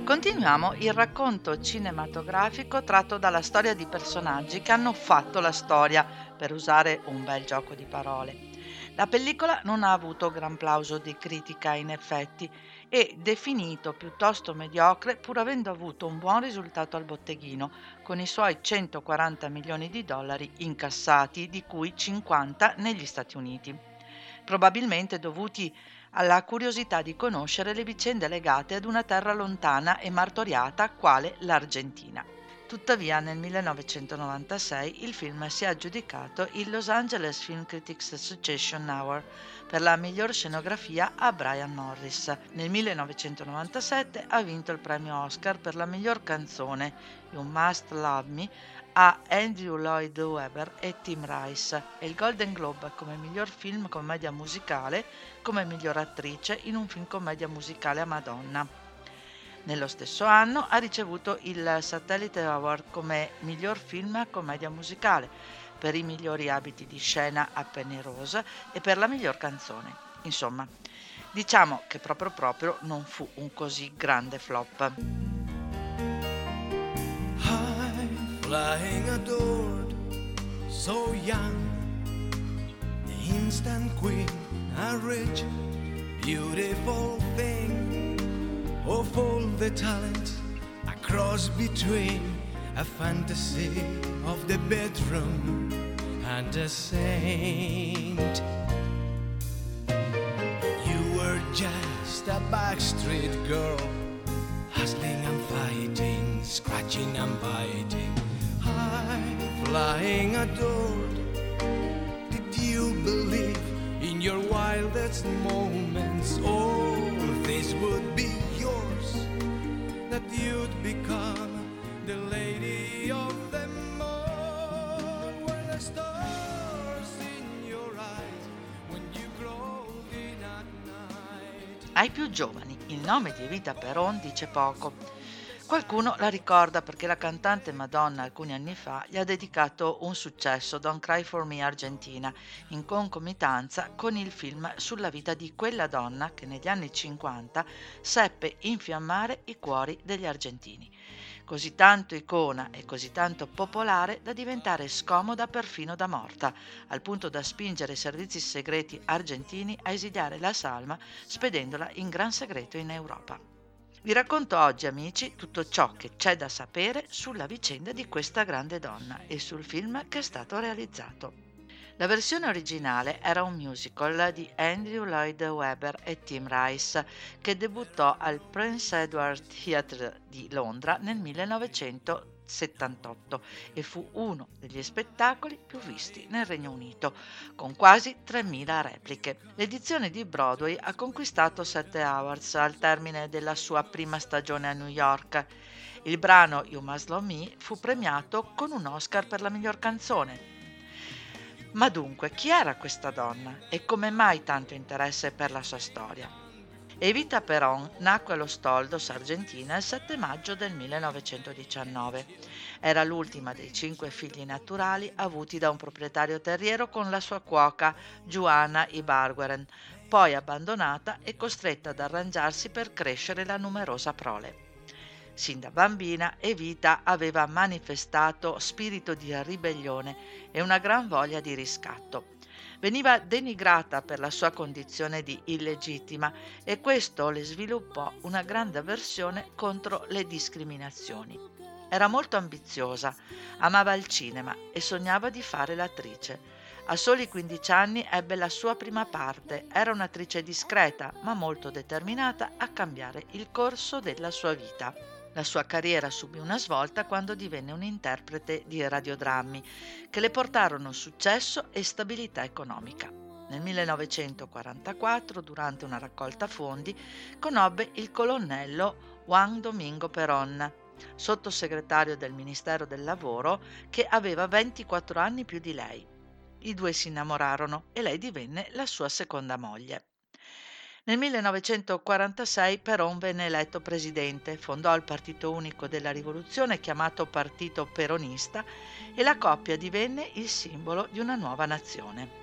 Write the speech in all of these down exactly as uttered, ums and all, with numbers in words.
Continuiamo il racconto cinematografico tratto dalla storia di personaggi che hanno fatto la storia, per usare un bel gioco di parole. La pellicola non ha avuto gran plauso di critica in effetti e definito piuttosto mediocre pur avendo avuto un buon risultato al botteghino con i suoi centoquaranta milioni di dollari incassati, di cui cinquanta negli Stati Uniti, probabilmente dovuti alla curiosità di conoscere le vicende legate ad una terra lontana e martoriata quale l'Argentina. Tuttavia nel millenovecentonovantasei il film si è aggiudicato il Los Angeles Film Critics Association Award per la miglior scenografia a Brian Morris. Nel millenovecentonovantasette ha vinto il premio Oscar per la miglior canzone You Must Love Me a Andrew Lloyd Webber e Tim Rice e il Golden Globe come miglior film commedia musicale come miglior attrice in un film commedia musicale a Madonna. Nello stesso anno ha ricevuto il Satellite Award come miglior film commedia musicale, per i migliori abiti di scena a Penny Rose e per la miglior canzone. Insomma, diciamo che proprio proprio non fu un così grande flop. Flying adored, so young, the instant queen, a rich, beautiful thing, of all the talent, a cross between a fantasy of the bedroom and a saint. You were just a backstreet girl, hustling and fighting, scratching and biting. High flying adored, did you believe in your wildest moments all this would be yours, that you'd become the lady of the moon? Were the stars in your eyes when you crawled in at night? Ai più giovani il nome di Evita Peron dice poco. Qualcuno la ricorda perché la cantante Madonna alcuni anni fa gli ha dedicato un successo, Don't Cry for Me Argentina, in concomitanza con il film sulla vita di quella donna che negli anni cinquanta seppe infiammare i cuori degli argentini. Così tanto icona e così tanto popolare da diventare scomoda perfino da morta, al punto da spingere i servizi segreti argentini a esiliare la salma spedendola in gran segreto in Europa. Vi racconto oggi, amici, tutto ciò che c'è da sapere sulla vicenda di questa grande donna e sul film che è stato realizzato. La versione originale era un musical di Andrew Lloyd Webber e Tim Rice che debuttò al Prince Edward Theatre di Londra nel millenovecentosettantotto e fu uno degli spettacoli più visti nel Regno Unito, con quasi tremila repliche. L'edizione di Broadway ha conquistato sette awards al termine della sua prima stagione a New York. Il brano You Must Love Me fu premiato con un Oscar per la miglior canzone. Ma dunque, chi era questa donna e come mai tanto interesse per la sua storia? Evita Peron nacque allo Stoldos, Argentina, il sette maggio del millenovecentodiciannove. Era l'ultima dei cinque figli naturali avuti da un proprietario terriero con la sua cuoca Johanna Ibargüen, poi abbandonata e costretta ad arrangiarsi per crescere la numerosa prole. Sin da bambina Evita aveva manifestato spirito di ribellione e una gran voglia di riscatto. Veniva denigrata per la sua condizione di illegittima e questo le sviluppò una grande avversione contro le discriminazioni. Era molto ambiziosa, amava il cinema e sognava di fare l'attrice. A soli quindici anni ebbe la sua prima parte, era un'attrice discreta ma molto determinata a cambiare il corso della sua vita. La sua carriera subì una svolta quando divenne un'interprete di radiodrammi che le portarono successo e stabilità economica. Nel millenovecentoquarantaquattro, durante una raccolta fondi, conobbe il colonnello Juan Domingo Perón, sottosegretario del Ministero del Lavoro, che aveva ventiquattro anni più di lei. I due si innamorarono e lei divenne la sua seconda moglie. Nel millenovecentoquarantasei Perón venne eletto presidente, fondò il Partito Unico della Rivoluzione chiamato Partito Peronista e la coppia divenne il simbolo di una nuova nazione.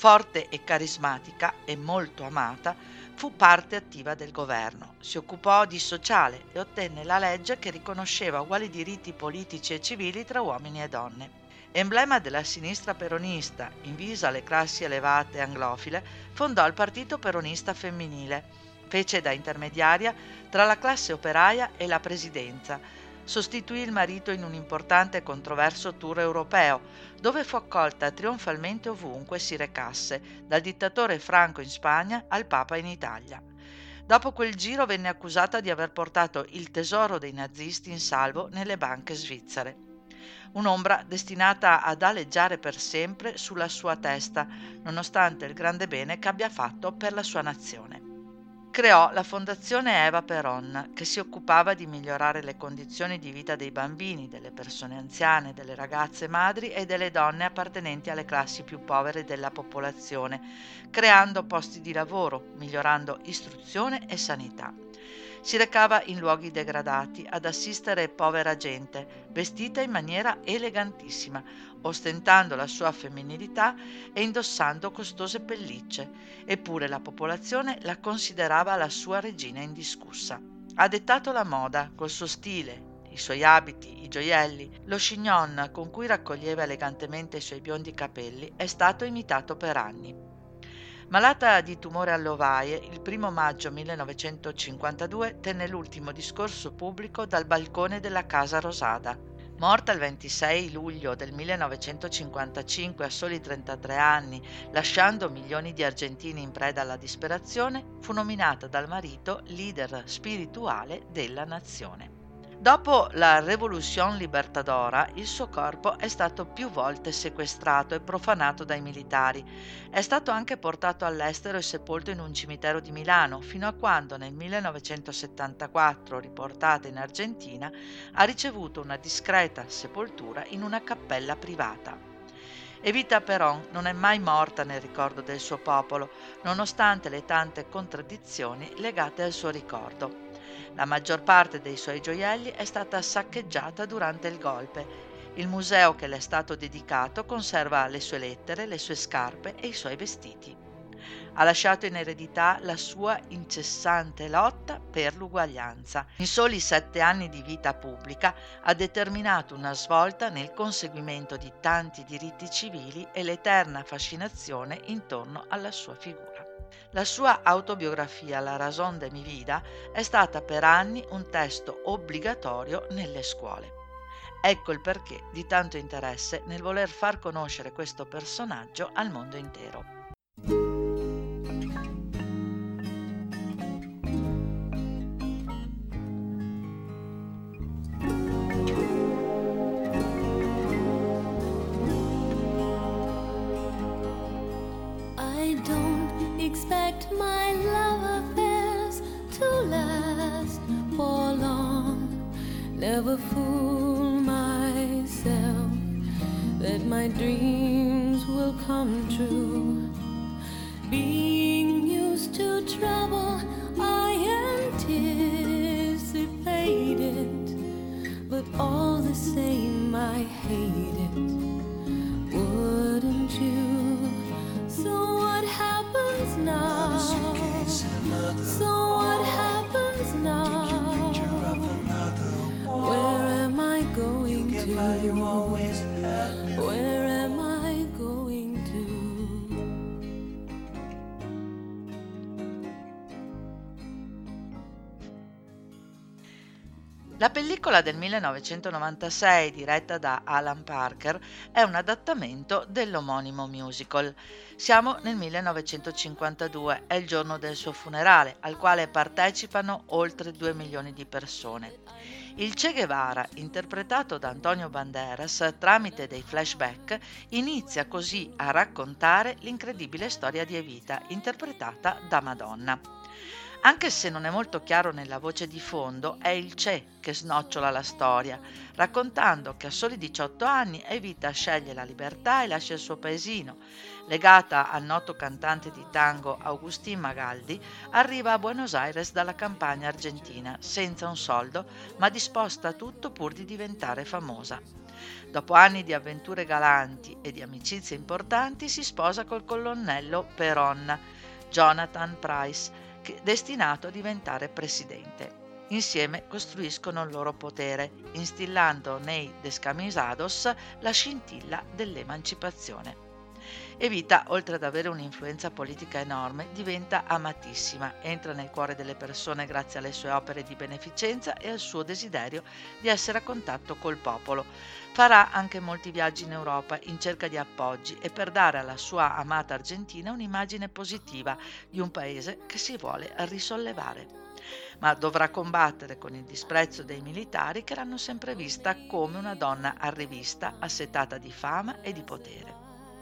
Forte e carismatica e molto amata, fu parte attiva del governo. Si occupò di sociale e ottenne la legge che riconosceva uguali diritti politici e civili tra uomini e donne. Emblema della sinistra peronista, invisa alle classi elevate anglofile, fondò il Partito Peronista Femminile. Fece da intermediaria tra la classe operaia e la presidenza. Sostituì il marito in un importante e controverso tour europeo, dove fu accolta trionfalmente ovunque si recasse, dal dittatore Franco in Spagna al Papa in Italia. Dopo quel giro venne accusata di aver portato il tesoro dei nazisti in salvo nelle banche svizzere. Un'ombra destinata ad aleggiare per sempre sulla sua testa, nonostante il grande bene che abbia fatto per la sua nazione. Creò la Fondazione Eva Peron, che si occupava di migliorare le condizioni di vita dei bambini, delle persone anziane, delle ragazze madri e delle donne appartenenti alle classi più povere della popolazione, creando posti di lavoro, migliorando istruzione e sanità. Si recava in luoghi degradati ad assistere povera gente, vestita in maniera elegantissima, ostentando la sua femminilità e indossando costose pellicce, eppure la popolazione la considerava la sua regina indiscussa. Ha dettato la moda col suo stile, i suoi abiti, i gioielli, lo chignon con cui raccoglieva elegantemente i suoi biondi capelli è stato imitato per anni. Malata di tumore alle ovaie, il primo maggio millenovecentocinquantadue tenne l'ultimo discorso pubblico dal balcone della Casa Rosada. Morta il ventisei luglio del millenovecentocinquantacinque a soli trentatré anni, lasciando milioni di argentini in preda alla disperazione, fu nominata dal marito leader spirituale della nazione. Dopo la Revolution Libertadora, il suo corpo è stato più volte sequestrato e profanato dai militari. È stato anche portato all'estero e sepolto in un cimitero di Milano, fino a quando nel millenovecentosettantaquattro, riportata in Argentina, ha ricevuto una discreta sepoltura in una cappella privata. Evita Perón non è mai morta nel ricordo del suo popolo, nonostante le tante contraddizioni legate al suo ricordo. La maggior parte dei suoi gioielli è stata saccheggiata durante il golpe. Il museo che le è stato dedicato conserva le sue lettere, le sue scarpe e i suoi vestiti. Ha lasciato in eredità la sua incessante lotta per l'uguaglianza. In soli sette anni di vita pubblica ha determinato una svolta nel conseguimento di tanti diritti civili e l'eterna fascinazione intorno alla sua figura. La sua autobiografia La raison de mi vida è stata per anni un testo obbligatorio nelle scuole. Ecco il perché di tanto interesse nel voler far conoscere questo personaggio al mondo intero. Expect my love affairs to last for long. Never fool myself that my dreams will come true. Being used to trouble, I anticipate it, but all the same I hate it. Wouldn't you? So what happens now? So what happens now? Where am I going to? Where am I going to? La pellicola del millenovecentonovantasei, diretta da Alan Parker, è un adattamento dell'omonimo musical. Siamo nel millenovecentocinquantadue, è il giorno del suo funerale, al quale partecipano oltre due milioni di persone. Il Che Guevara, interpretato da Antonio Banderas tramite dei flashback, inizia così a raccontare l'incredibile storia di Evita, interpretata da Madonna. Anche se non è molto chiaro nella voce di fondo, è il Che che snocciola la storia, raccontando che a soli diciotto anni Evita sceglie la libertà e lascia il suo paesino. Legata al noto cantante di tango Agustín Magaldi, arriva a Buenos Aires dalla campagna argentina, senza un soldo, ma disposta a tutto pur di diventare famosa. Dopo anni di avventure galanti e di amicizie importanti, si sposa col colonnello Perón, Jonathan Price, che- destinato a diventare presidente. Insieme costruiscono il loro potere, instillando nei descamisados la scintilla dell'emancipazione. Evita, oltre ad avere un'influenza politica enorme, diventa amatissima, entra nel cuore delle persone grazie alle sue opere di beneficenza e al suo desiderio di essere a contatto col popolo. Farà anche molti viaggi in Europa in cerca di appoggi e per dare alla sua amata Argentina un'immagine positiva di un paese che si vuole risollevare. Ma dovrà combattere con il disprezzo dei militari che l'hanno sempre vista come una donna arrivista, assetata di fama e di potere.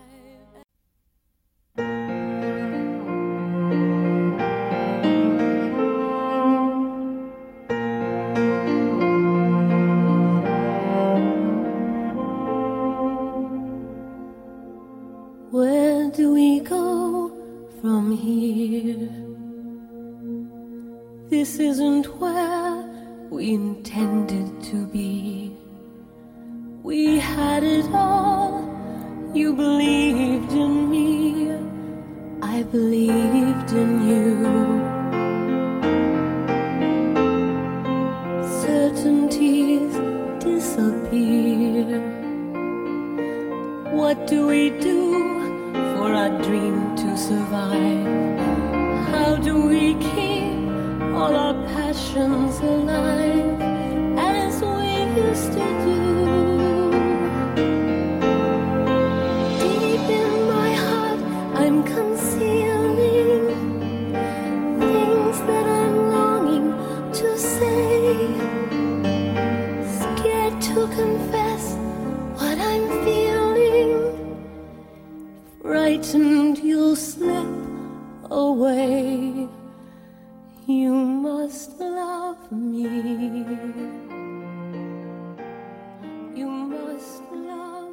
Where do we go from here? This isn't where we intended to be. We had it all. You believed in me. I believed in you. Certainties disappear. What do we do for our dream to survive? How do we keep all our passions alive as we used to do? Deep in my heart I'm concealing things that I'm longing to say, scared to confess what I'm feeling, frightened you'll slip away. You must love me. You must love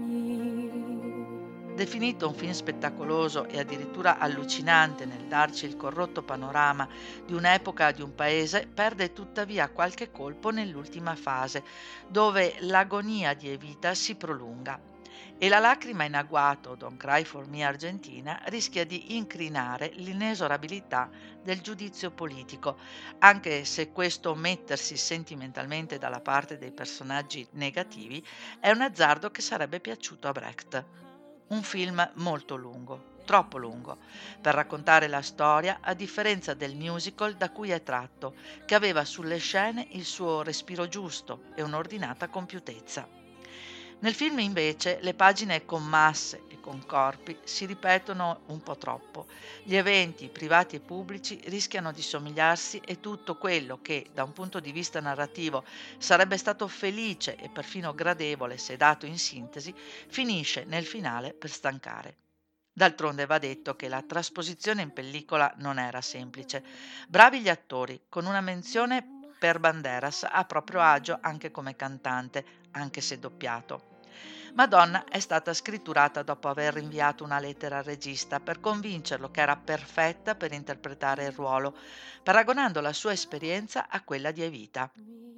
me. Definito un film spettacoloso e addirittura allucinante nel darci il corrotto panorama di un'epoca, di un paese, perde tuttavia qualche colpo nell'ultima fase, dove l'agonia di Evita si prolunga. E la lacrima in agguato, Don't Cry for Me Argentina, rischia di incrinare l'inesorabilità del giudizio politico, anche se questo mettersi sentimentalmente dalla parte dei personaggi negativi è un azzardo che sarebbe piaciuto a Brecht. Un film molto lungo, troppo lungo, per raccontare la storia, a differenza del musical da cui è tratto, che aveva sulle scene il suo respiro giusto e un'ordinata compiutezza. Nel film invece le pagine con masse e con corpi si ripetono un po' troppo. Gli eventi privati e pubblici rischiano di somigliarsi e tutto quello che da un punto di vista narrativo sarebbe stato felice e perfino gradevole se dato in sintesi, finisce nel finale per stancare. D'altronde va detto che la trasposizione in pellicola non era semplice. Bravi gli attori, con una menzione per Banderas a proprio agio anche come cantante, anche se doppiato. Madonna è stata scritturata dopo aver inviato una lettera al regista per convincerlo che era perfetta per interpretare il ruolo, paragonando la sua esperienza a quella di Evita.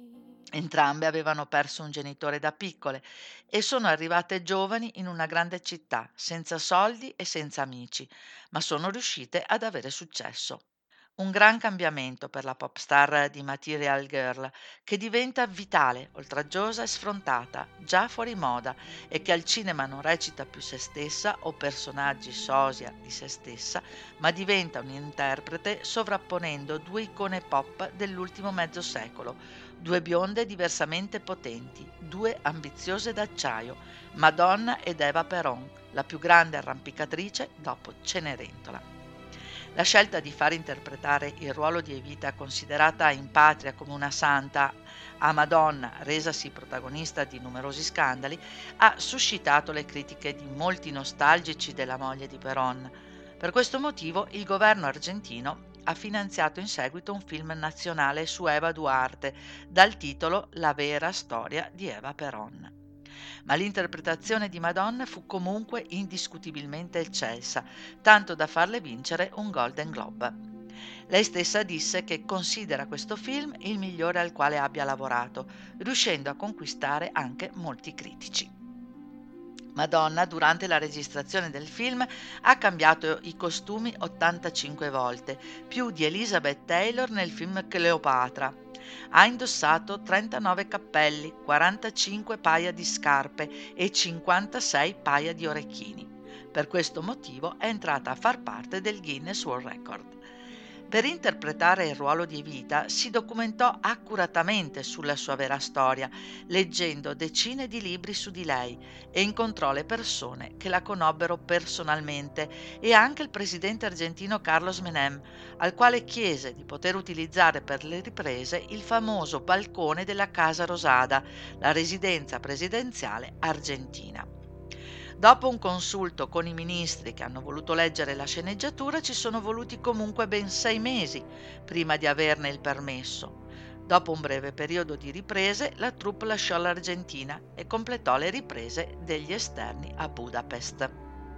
Entrambe avevano perso un genitore da piccole e sono arrivate giovani in una grande città, senza soldi e senza amici, ma sono riuscite ad avere successo. Un gran cambiamento per la pop star di Material Girl, che diventa vitale, oltraggiosa e sfrontata, già fuori moda, e che al cinema non recita più se stessa o personaggi sosia di se stessa, ma diventa un'interprete sovrapponendo due icone pop dell'ultimo mezzo secolo, due bionde diversamente potenti, due ambiziose d'acciaio, Madonna ed Eva Perón, la più grande arrampicatrice dopo Cenerentola. La scelta di far interpretare il ruolo di Evita, considerata in patria come una santa, a Madonna, resasi protagonista di numerosi scandali, ha suscitato le critiche di molti nostalgici della moglie di Perón. Per questo motivo il governo argentino ha finanziato in seguito un film nazionale su Eva Duarte dal titolo La vera storia di Eva Peron. Ma l'interpretazione di Madonna fu comunque indiscutibilmente eccelsa, tanto da farle vincere un Golden Globe. Lei stessa disse che considera questo film il migliore al quale abbia lavorato, riuscendo a conquistare anche molti critici. Madonna, durante la registrazione del film, ha cambiato i costumi ottantacinque volte, più di Elizabeth Taylor nel film Cleopatra. Ha indossato trentanove cappelli, quarantacinque paia di scarpe e cinquantasei paia di orecchini. Per questo motivo è entrata a far parte del Guinness World Record. Per interpretare il ruolo di Evita si documentò accuratamente sulla sua vera storia, leggendo decine di libri su di lei, e incontrò le persone che la conobbero personalmente e anche il presidente argentino Carlos Menem, al quale chiese di poter utilizzare per le riprese il famoso balcone della Casa Rosada, la residenza presidenziale argentina. Dopo un consulto con i ministri che hanno voluto leggere la sceneggiatura, ci sono voluti comunque ben sei mesi prima di averne il permesso. Dopo un breve periodo di riprese, la troupe lasciò l'Argentina e completò le riprese degli esterni a Budapest.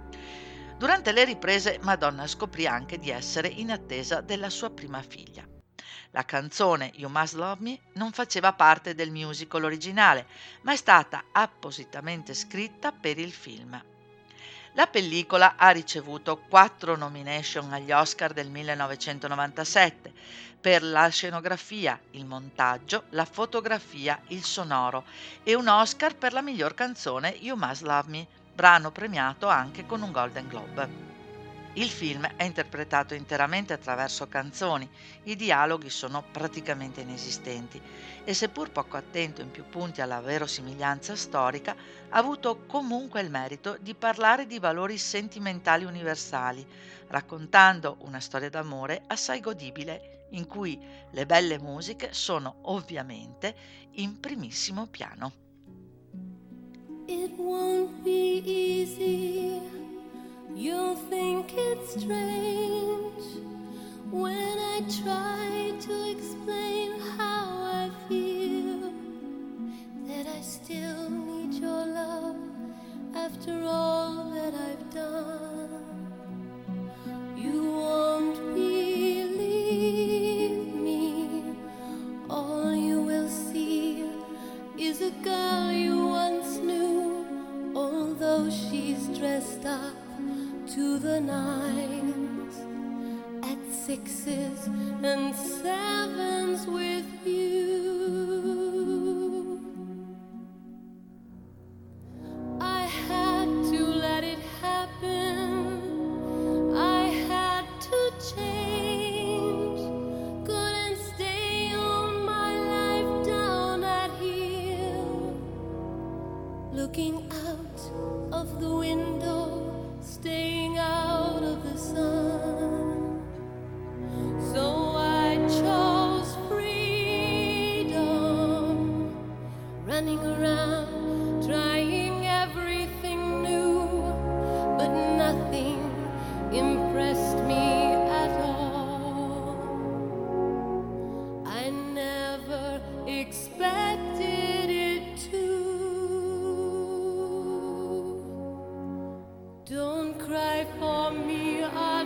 Durante le riprese, Madonna scoprì anche di essere in attesa della sua prima figlia. La canzone You Must Love Me non faceva parte del musical originale, ma è stata appositamente scritta per il film. La pellicola ha ricevuto quattro nomination agli Oscar del millenovecentonovantasette per la scenografia, il montaggio, la fotografia, il sonoro e un Oscar per la miglior canzone You Must Love Me, brano premiato anche con un Golden Globe. Il film è interpretato interamente attraverso canzoni, i dialoghi sono praticamente inesistenti e seppur poco attento in più punti alla verosimiglianza storica, ha avuto comunque il merito di parlare di valori sentimentali universali, raccontando una storia d'amore assai godibile in cui le belle musiche sono ovviamente in primissimo piano. It won't be easy. You'll think it's strange when I try to explain how I feel, that I still need your love after all that I've done. You won't believe me, all you will see is a girl you once knew, although she's dressed up to the nines, at sixes and sevens with you. I had to let it happen, I had to change, couldn't stay on my life down at heel, looking out of the window, staying out of the sun. So I chose freedom, running around, trying everything new, but nothing impressed me at all. I never expected it to. Don't cry for me,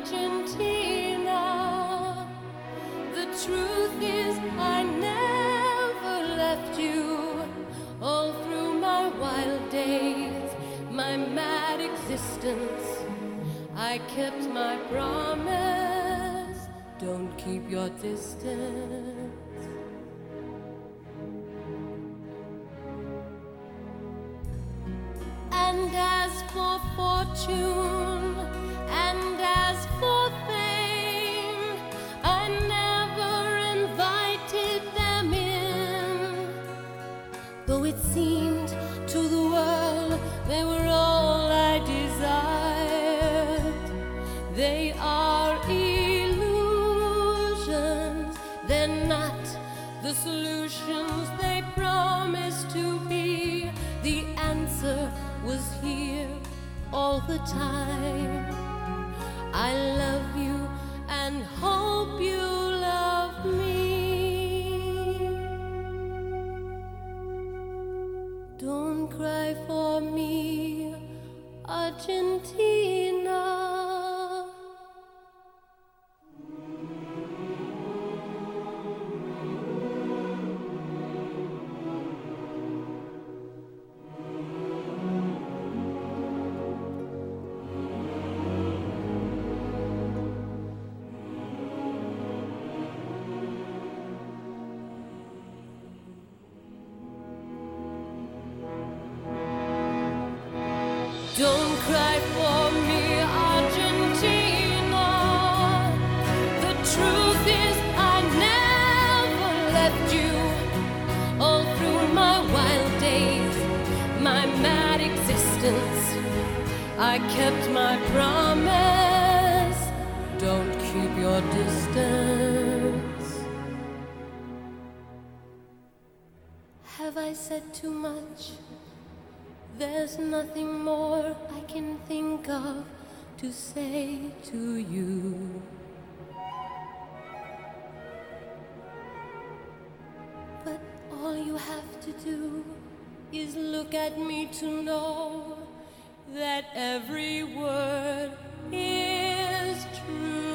Argentina. The truth is I never left you. All through my wild days, my mad existence, I kept my promise. Don't keep your distance. And as for fortune, and as for fame, I never invited them in, though it seemed to the world they were all I desired. They are illusions, they're not the solutions they promised to be. The answer was here all the time. I love you and hope you I kept my promise. Don't keep your distance. Have I said too much? There's nothing more I can think of to say to you. But all you have to do is look at me to know that every word is true.